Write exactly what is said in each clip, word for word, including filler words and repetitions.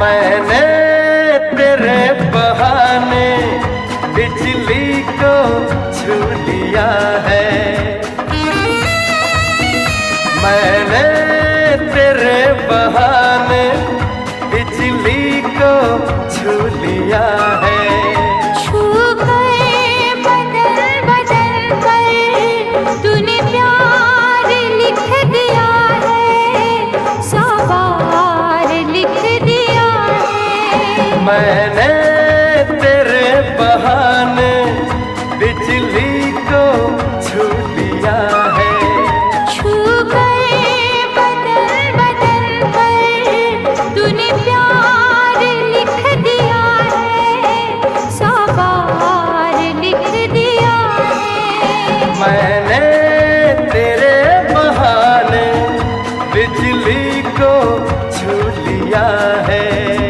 मैंने तेरे बहाने बिजली को छू लिया है। मैंने तेरे बहाने बिजली को छू लिया है। छू गए बदल बदल कर तूने प्यार लिख दिया है, सवार लिख दिया है। मैंने तेरे बहाने बिजली को छू लिया है। छू गए बदल बदल कर तूने प्यार लिख दिया है, सवार लिख दिया है। मैंने तेरे बहाने बिजली को छू लिया है।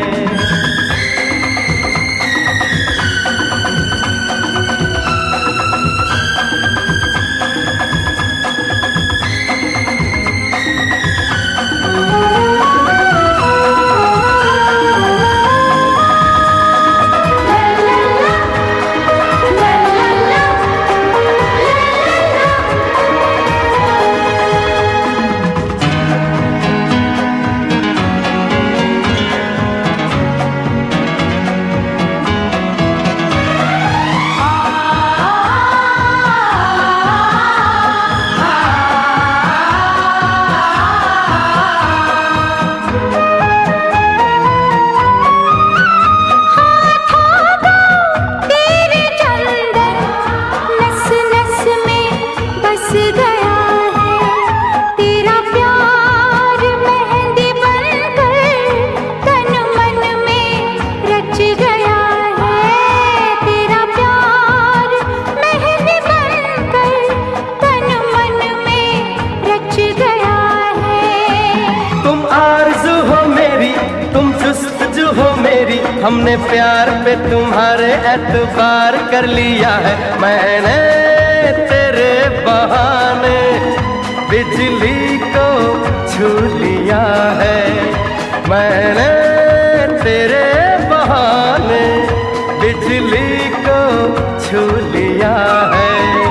हमने प्यार पे तुम्हारे एतबार कर लिया है। मैंने तेरे बहाने बिजली को छू लिया है। मैंने तेरे बहाने बिजली को छू लिया है।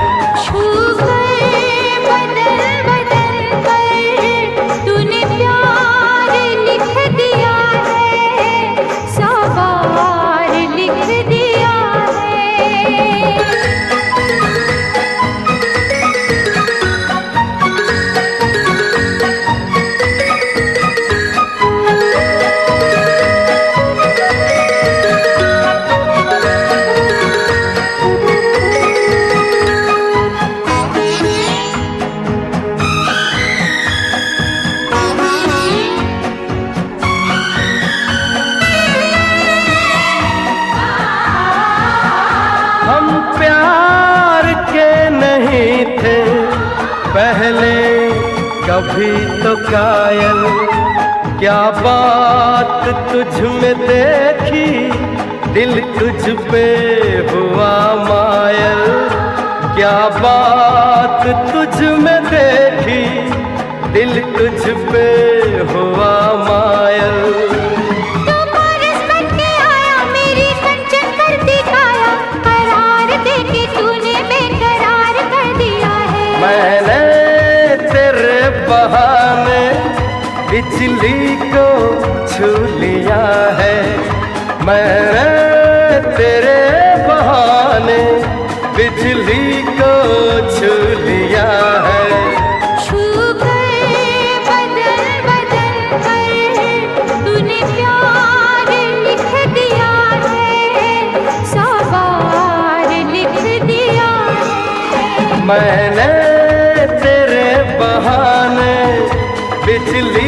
हम प्यार के नहीं थे पहले कभी तो कायल, क्या बात तुझ में देखी दिल तुझ पे हुआ मायल। क्या बात तुझ में देखी दिल तुझ पे हुआ मायल। मैंने तेरे बहाने बिजली को छू लिया है। मैंने तेरे बहाने बिजली को छू लिया है। छू गए बदल बदल कर तूने प्यार लिख दिया है, सवार लिख दिया है। मैंने तेरे बहाने बिजली